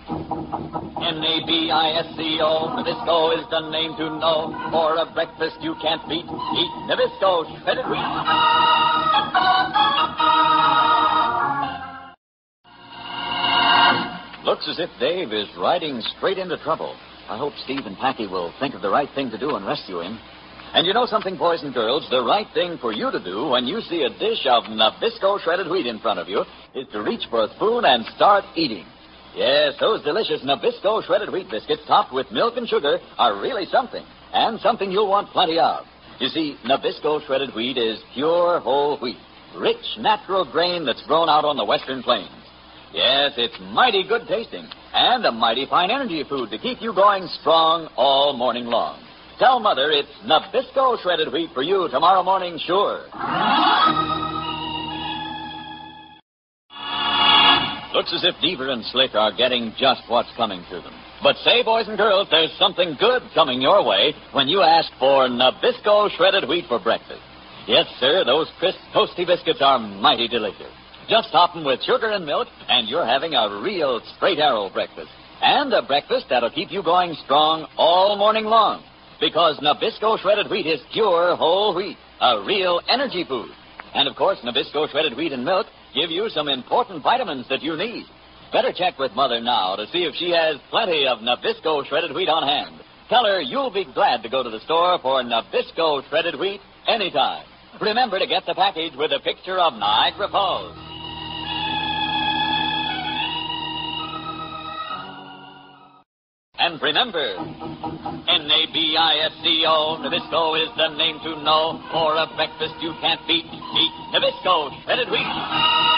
Nabisco, Nabisco is the name to know. For a breakfast you can't beat, eat Nabisco shredded wheat. Looks as if Dave is riding straight into trouble. I hope Steve and Packy will think of the right thing to do and rescue him. And you know something, boys and girls? The right thing for you to do when you see a dish of Nabisco shredded wheat in front of you is to reach for a spoon and start eating. Yes, those delicious Nabisco shredded wheat biscuits topped with milk and sugar are really something, and something you'll want plenty of. You see, Nabisco shredded wheat is pure whole wheat, rich, natural grain that's grown out on the western plains. Yes, it's mighty good tasting, and a mighty fine energy food to keep you going strong all morning long. Tell Mother it's Nabisco shredded wheat for you tomorrow morning, sure. Looks as if Deaver and Slick are getting just what's coming to them. But say, boys and girls, there's something good coming your way when you ask for Nabisco shredded wheat for breakfast. Yes, sir, those crisp, toasty biscuits are mighty delicious. Just top them with sugar and milk, and you're having a real straight arrow breakfast. And a breakfast that'll keep you going strong all morning long. Because Nabisco shredded wheat is pure whole wheat, a real energy food. And, of course, Nabisco shredded wheat and milk give you some important vitamins that you need. Better check with Mother now to see if she has plenty of Nabisco shredded wheat on hand. Tell her you'll be glad to go to the store for Nabisco shredded wheat anytime. Remember to get the package with a picture of Niagara Falls. And remember, Nabisco, Nabisco is the name to know. For a breakfast you can't beat, eat Nabisco shredded wheat.